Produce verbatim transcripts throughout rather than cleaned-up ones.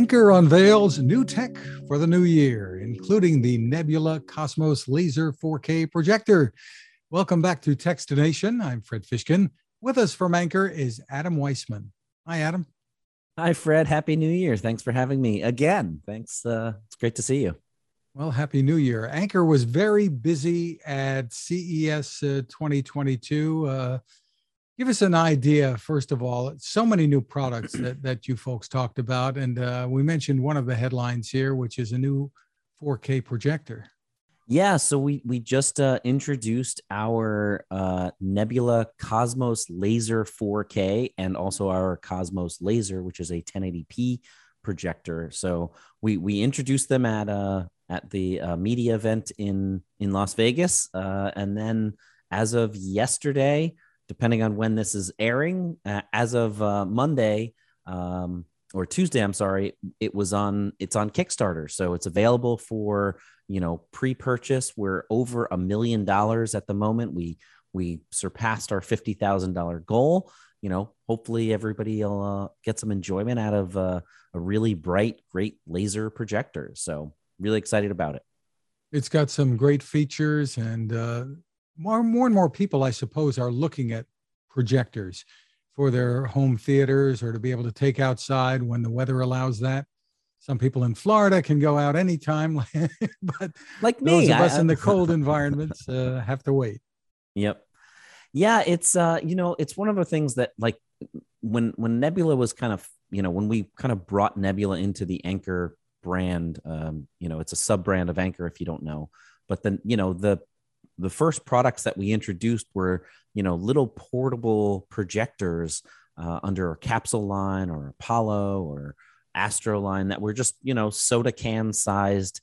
Anker unveils new tech for the new year, including the Nebula Cosmos Laser four K projector. Welcome back to Techstination. I'm Fred Fishkin. With us from Anker is Adam Weissman. Hi, Adam. Hi, Fred. Happy New Year. Thanks for having me again. Thanks. Uh, it's great to see you. Well, Happy New Year. Anker was very busy at C E S uh, twenty twenty-two. Uh, give us an idea, first of all, so many new products that, that you folks talked about. And uh, we mentioned one of the headlines here, which is a new four K projector. Yeah, so we we just uh, introduced our uh, Nebula Cosmos Laser four K and also our Cosmos Laser, which is a ten eighty p projector. So we we introduced them at uh at the uh, media event in in Las Vegas, uh, and then as of yesterday, depending on when this is airing, uh, as of uh, Monday um, or Tuesday, I'm sorry, it was on it's on Kickstarter, so it's available for you know pre-purchase. We're over a million dollars at the moment. We we surpassed our fifty thousand dollar goal. You know, hopefully everybody will uh, get some enjoyment out of uh, a really bright, great laser projector. So really excited about it. It's got some great features, and uh, more, more and more people, I suppose, are looking at projectors for their home theaters or to be able to take outside when the weather allows that. Some people in Florida can go out anytime, but like me, those of I, us in the cold environments uh, have to wait. Yep. Yeah, it's uh, you know, it's one of the things that like when when Nebula was kind of, you know, when we kind of brought Nebula into the Anker brand, um, you know, it's a sub brand of Anker if you don't know. But then, you know, the the first products that we introduced were, you know, little portable projectors uh, under a Capsule line or Apollo or Astro line that were just, you know, soda can sized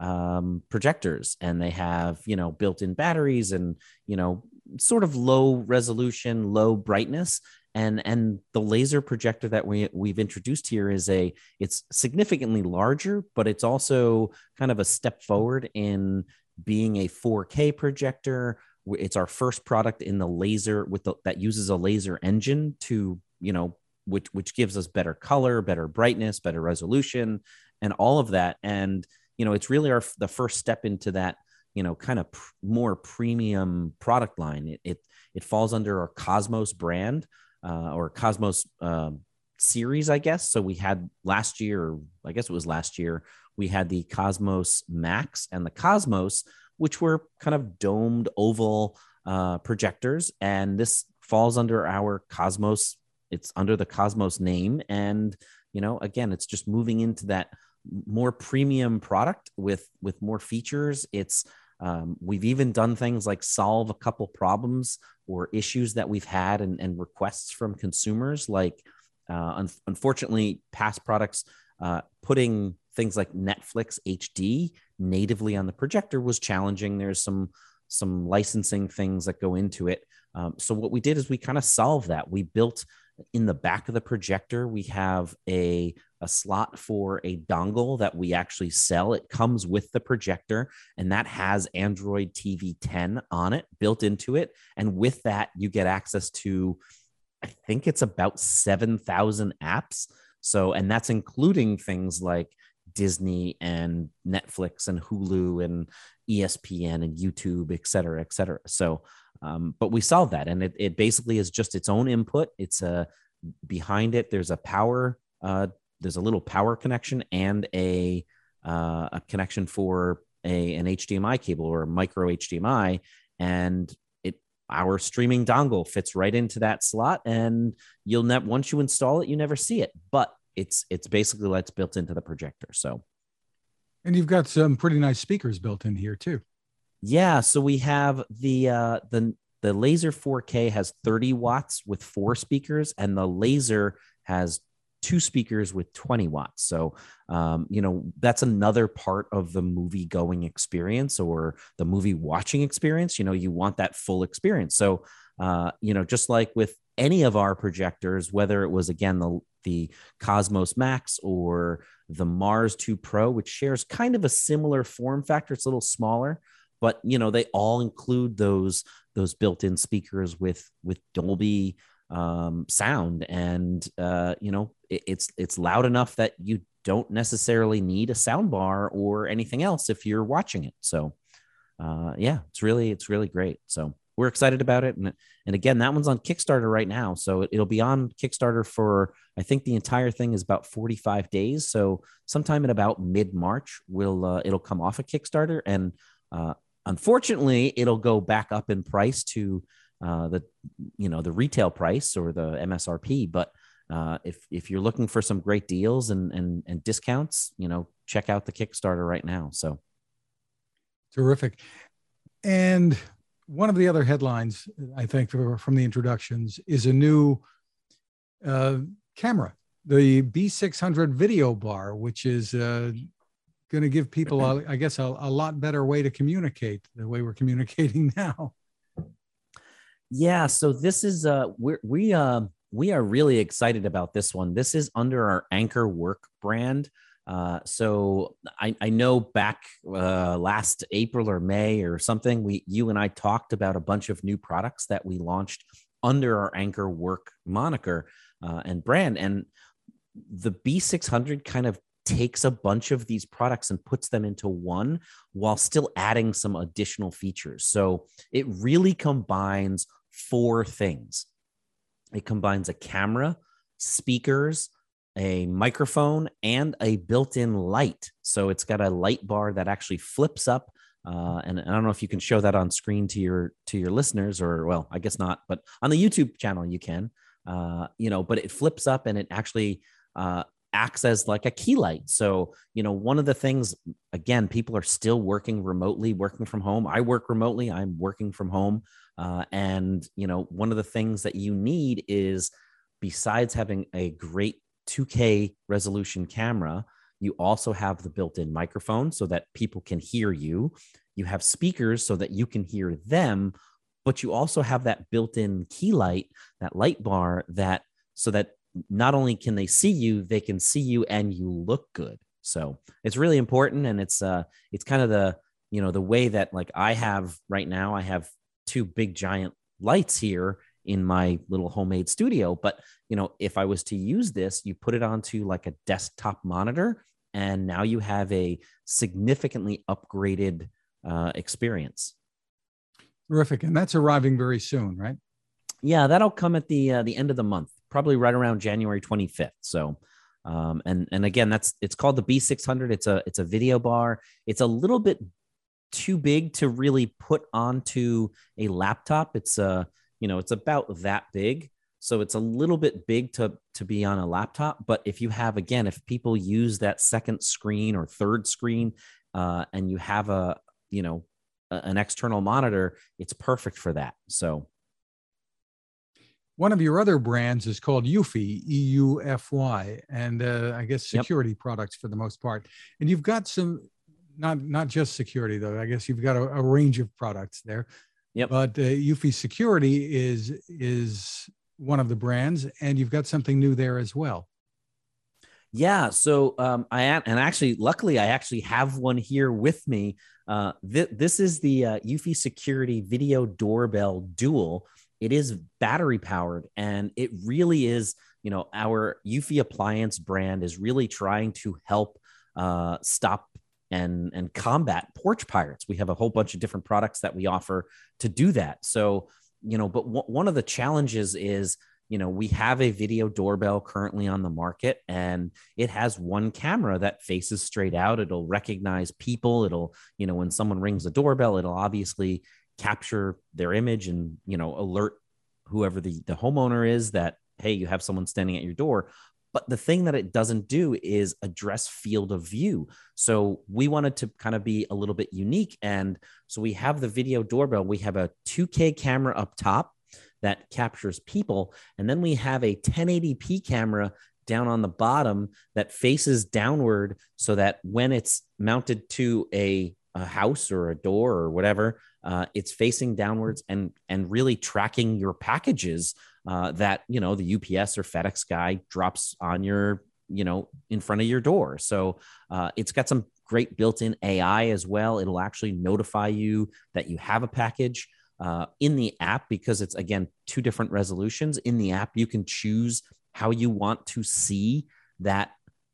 um, projectors, and they have, you know, built-in batteries and, you know, sort of low resolution, low brightness. And, and the laser projector that we, we've introduced here is a, it's significantly larger, but it's also kind of a step forward in being a four K projector. It's our first product in the laser with the, that uses a laser engine to, you know, which, which gives us better color, better brightness, better resolution, and all of that. And, you know, it's really our, the first step into that, you know, kind of pr- more premium product line. It, it, it falls under our Cosmos brand uh, or Cosmos uh, series, I guess. So we had last year, I guess it was last year, we had the Cosmos Max and the Cosmos, which were kind of domed oval uh, projectors. And this falls under our Cosmos. It's under the Cosmos name. And, you know, again, it's just moving into that more premium product with, with more features. It's, um, we've even done things like solve a couple problems or issues that we've had and, and requests from consumers. Like, uh, un- unfortunately, past products, uh, putting things like Netflix H D natively on the projector was challenging. There's some, some licensing things that go into it. Um, so what we did is we kind of solved that. We built in the back of the projector, we have a, a slot for a dongle that we actually sell. It comes with the projector, and that has Android T V ten on it, built into it. And with that, you get access to, I think it's about seven thousand apps. So, and that's including things like Disney and Netflix and Hulu and E S P N and YouTube, et cetera, et cetera. So, um, but we solved that, and it, it basically is just its own input. It's a behind it. There's a power, uh, there's a little power connection and a, uh, a connection for a, an H D M I cable or a micro H D M I. And it, our streaming dongle fits right into that slot, and you'll never, once you install it, you never see it, but it's, it's basically like it's built into the projector. So, and you've got some pretty nice speakers built in here too. Yeah, so we have the uh, the the laser four K has thirty watts with four speakers, and the laser has two speakers with twenty watts. So, um, you know, that's another part of the movie going experience or the movie watching experience. You know, you want that full experience. So, uh, you know, just like with any of our projectors, whether it was, again, the the Cosmos Max or the Mars two Pro, which shares kind of a similar form factor. It's a little smaller, but, you know, they all include those those built-in speakers with with Dolby um, sound, and uh, you know, it, it's it's loud enough that you don't necessarily need a sound bar or anything else if you're watching it. So uh, yeah, it's really, it's really great. So we're excited about it. And, and again, that one's on Kickstarter right now. So it, it'll be on Kickstarter for, I think the entire thing is about forty-five days. So sometime in about mid-March, we'll, uh, it'll come off of Kickstarter. And uh, unfortunately, it'll go back up in price to uh, the, you know, the retail price or the M S R P. But uh, if, if you're looking for some great deals and, and, and discounts, you know, check out the Kickstarter right now. So. Terrific. And one of the other headlines, I think, from the introductions is a new uh, camera, the B six hundred video bar, which is uh, going to give people, a, I guess, a, a lot better way to communicate the way we're communicating now. Yeah. So this is, uh, we're, we, uh, we are really excited about this one. This is under our Anchor Work brand. Uh, so I, I know back uh, last April or May or something, we, you and I talked about a bunch of new products that we launched under our Anchor Work moniker uh, and brand. And the B six hundred kind of takes a bunch of these products and puts them into one while still adding some additional features. So it really combines four things. It combines a camera, speakers, a microphone, and a built-in light. So it's got a light bar that actually flips up. Uh, and I don't know if you can show that on screen to your to your listeners, or well, I guess not, but on the YouTube channel you can. Uh, you know, but it flips up and it actually uh, acts as like a key light. So you know, one of the things, again, people are still working remotely, working from home. I work remotely. I'm working from home, uh, and you know, one of the things that you need is, besides having a great two K resolution camera, you also have the built-in microphone so that people can hear you. You have speakers so that you can hear them, but you also have that built-in key light, that light bar, that so that not only can they see you, they can see you and you look good. So it's really important. And it's uh it's kind of the, you know, the way that, like, I have right now, I have two big giant lights here in my little homemade studio. But, you know, if I was to use this, you put it onto like a desktop monitor, and now you have a significantly upgraded uh, experience. Terrific. And that's arriving very soon, right? Yeah, that'll come at the uh, the end of the month, probably right around January twenty-fifth. So, um, and and again, that's it's called the B six hundred. It's a it's a video bar. It's a little bit too big to really put onto a laptop. It's a You know, it's about that big. So it's a little bit big to, to be on a laptop. But if you have, again, if people use that second screen or third screen uh, and you have a, you know, a, an external monitor, it's perfect for that. So one of your other brands is called Eufy, E U F Y, and uh, I guess security yep. products for the most part. And you've got some, not, not just security though, I guess you've got a, a range of products there. Yep. But uh, Eufy Security is is one of the brands, and you've got something new there as well. Yeah. So um, I am, and actually, luckily, I actually have one here with me. Uh, th- this is the uh, Eufy Security Video Doorbell Dual. It is battery powered, and it really is. You know, our Eufy appliance brand is really trying to help uh, stop and and combat porch pirates. We have a whole bunch of different products that we offer to do that. So, you know, but w- one of the challenges is, you know, we have a video doorbell currently on the market, and it has one camera that faces straight out. It'll recognize people. It'll, you know, when someone rings the doorbell, it'll obviously capture their image and, you know, alert whoever the, the homeowner is that, hey, you have someone standing at your door. But the thing that it doesn't do is address field of view. So we wanted to kind of be a little bit unique. And so we have the video doorbell. We have a two K camera up top that captures people. And then we have a ten eighty p camera down on the bottom that faces downward so that when it's mounted to a, a house or a door or whatever, uh, it's facing downwards and, and really tracking your packages Uh, that, you know, the U P S or FedEx guy drops on your, you know, in front of your door. So uh, it's got some great built-in A I as well. It'll actually notify you that you have a package uh, in the app, because it's, again, two different resolutions. In the app, you can choose how you want to see that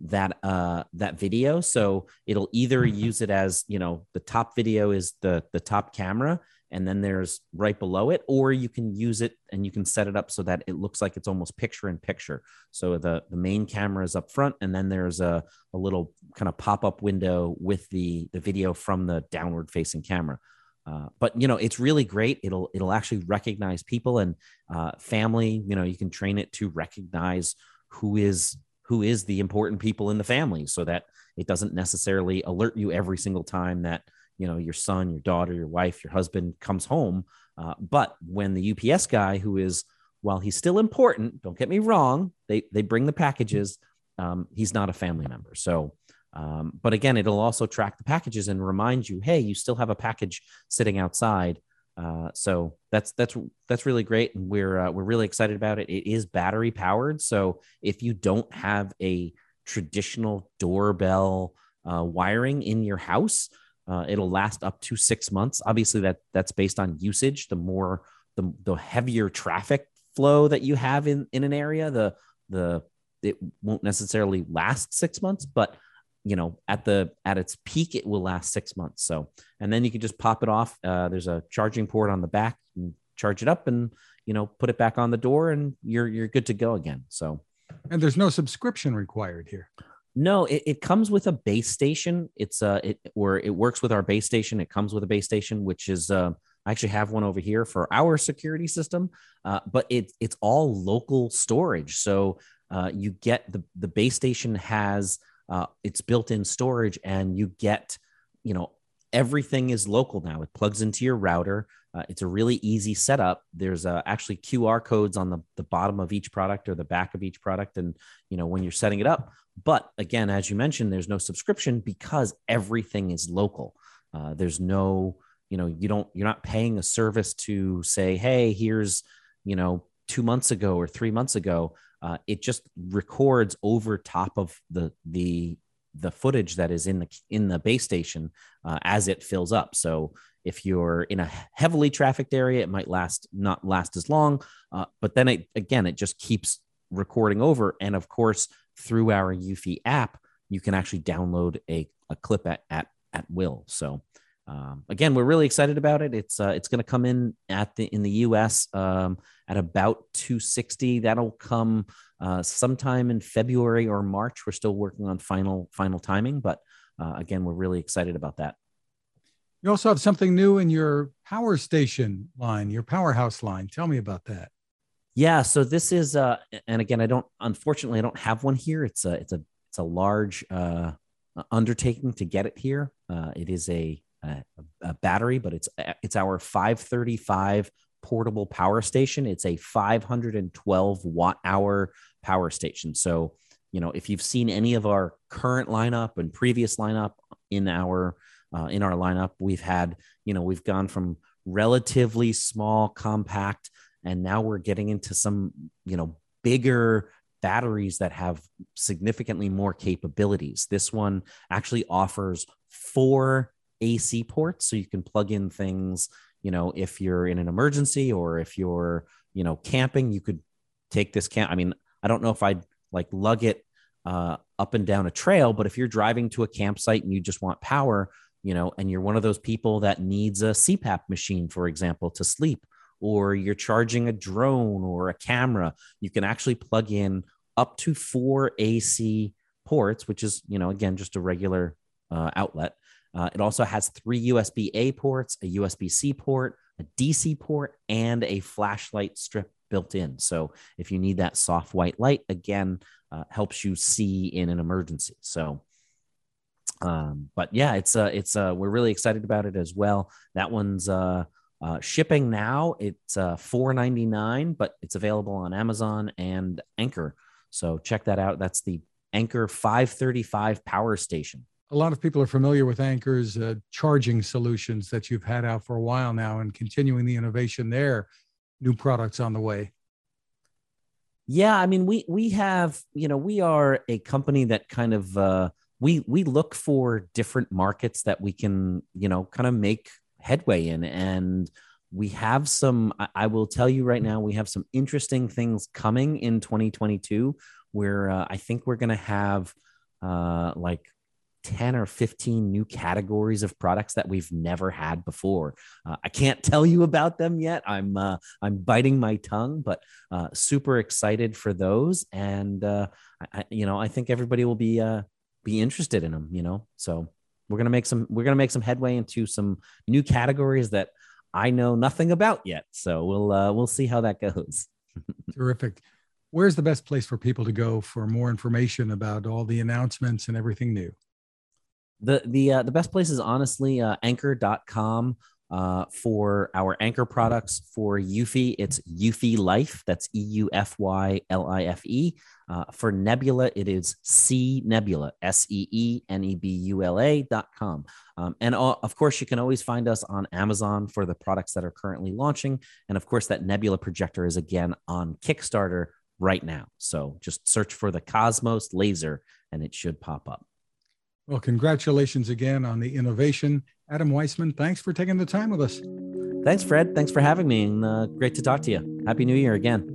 that uh that video. So it'll either use it as, you know, the top video is the the top camera, and then there's right below it, or you can use it and you can set it up so that it looks like it's almost picture in picture. So the the main camera is up front, and then there's a, a little kind of pop-up window with the the video from the downward facing camera. Uh, but you know, it's really great. It'll it'll actually recognize people and uh, family. You know, you can train it to recognize who is who is the important people in the family, so that it doesn't necessarily alert you every single time that, you know, your son, your daughter, your wife, your husband comes home. Uh, but when the U P S guy, who is, while he's still important, don't get me wrong, they they bring the packages. Um, he's not a family member. So, um, but again, it'll also track the packages and remind you, hey, you still have a package sitting outside. Uh, so that's that's that's really great, and we're uh, we're really excited about it. It is battery powered, so if you don't have a traditional doorbell uh, wiring in your house, uh, it'll last up to six months. Obviously, that that's based on usage. The more the the heavier traffic flow that you have in in an area, the the it won't necessarily last six months, but you know, at the at its peak, it will last six months. So, and then you can just pop it off. Uh, there's a charging port on the back, and charge it up, and you know, put it back on the door, and you're you're good to go again. So, and there's no subscription required here. No, it, it comes with a base station. It's uh, it or it works with our base station. It comes with a base station, which is uh, I actually have one over here for our security system. Uh, but it it's all local storage. So uh, you get the the base station has. Uh, it's built-in storage, and you get, you know, everything is local now. It plugs into your router. Uh, it's a really easy setup. There's uh, actually Q R codes on the, the bottom of each product or the back of each product. And, you know, when you're setting it up, but again, as you mentioned, there's no subscription because everything is local. Uh, there's no, you know, you don't, you're not paying a service to say, hey, here's, you know, two months ago or three months ago. Uh, it just records over top of the the the footage that is in the in the base station uh, as it fills up. So if you're in a heavily trafficked area, it might last not last as long. Uh, but then it again, it just keeps recording over. And of course, through our Eufy app, you can actually download a, a clip at at at will. So um, again, we're really excited about it. It's uh, it's going to come in at the in the U S um, at about two sixty. That'll come uh, sometime in February or March. We're still working on final final timing, but uh, again, we're really excited about that. You also have something new in your power station line, your powerhouse line. Tell me about that. Yeah, so this is, uh, and again, I don't, unfortunately, I don't have one here. It's a, it's a, it's a large uh, undertaking to get it here. Uh, it is a, a, a battery, but it's, it's our five thirty-five portable power station. It's a five hundred twelve watt hour power station. So, you know, if you've seen any of our current lineup and previous lineup in our, uh, in our lineup, we've had, you know, we've gone from relatively small, compact, and now we're getting into some, you know, bigger batteries that have significantly more capabilities. This one actually offers four A C ports, so you can plug in things, you know, if you're in an emergency or if you're, you know, camping, you could take this camp. I mean, I don't know if I'd like lug it uh, up and down a trail, but if you're driving to a campsite and you just want power, you know, and you're one of those people that needs a C PAP machine, for example, to sleep, or you're charging a drone or a camera, you can actually plug in up to four A C ports, which is, you know, again, just a regular uh, outlet. Uh, it also has three U S B A ports, a U S B C port, a D C port, and a flashlight strip built in. So if you need that soft white light, again, uh, helps you see in an emergency. So, um, but yeah, it's uh, it's uh, we're really excited about it as well. That one's uh, uh, shipping now. It's uh, four ninety-nine, but it's available on Amazon and Anker. So check that out. That's the Anker five thirty-five power station. A lot of people are familiar with Anker's uh, charging solutions that you've had out for a while now, and continuing the innovation there. New products on the way. Yeah, I mean, we we have, you know, we are a company that kind of uh, we we look for different markets that we can, you know, kind of make headway in, and we have some. I, I will tell you right now, we have some interesting things coming in twenty twenty-two, where uh, I think we're going to have uh, like ten or fifteen new categories of products that we've never had before. Uh, I can't tell you about them yet. I'm uh, I'm biting my tongue, but uh, super excited for those. And uh, I, you know, I think everybody will be uh, be interested in them. You know, so we're gonna make some we're gonna make some headway into some new categories that I know nothing about yet. So we'll uh, we'll see how that goes. Terrific. Where's the best place for people to go for more information about all the announcements and everything new? The the uh, the best place is honestly uh, anchor dot com uh, for our Anchor products. For Eufy, it's Eufy Life. That's E U F Y L I F E. Uh, for Nebula, it is C Nebula, S E E N E B U L A dot com. Um, and uh, of course, you can always find us on Amazon for the products that are currently launching. And of course, that Nebula projector is again on Kickstarter right now. So just search for the Cosmos laser and it should pop up. Well, congratulations again on the innovation. Adam Weissman, thanks for taking the time with us. Thanks, Fred. Thanks for having me, and uh, great to talk to you. Happy New Year again.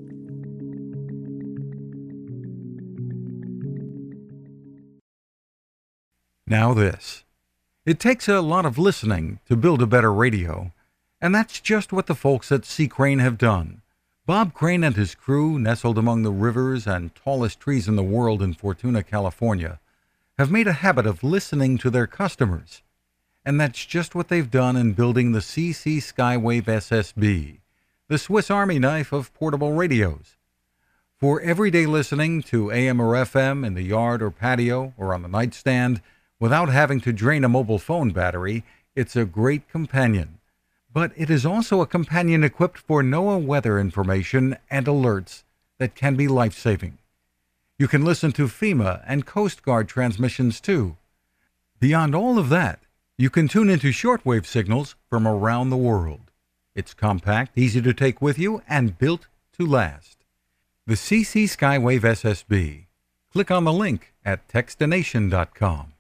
Now this. It takes a lot of listening to build a better radio, and that's just what the folks at C. Crane have done. Bob Crane and his crew, nestled among the rivers and tallest trees in the world in Fortuna, California, have made a habit of listening to their customers. And that's just what they've done in building the C C Skywave S S B, the Swiss Army knife of portable radios. For everyday listening to A M or F M in the yard or patio or on the nightstand without having to drain a mobile phone battery, it's a great companion. But it is also a companion equipped for NOAA weather information and alerts that can be life-saving. You can listen to FEMA and Coast Guard transmissions too. Beyond all of that, you can tune into shortwave signals from around the world. It's compact, easy to take with you, and built to last. The C C Skywave S S B. Click on the link at Textination dot com.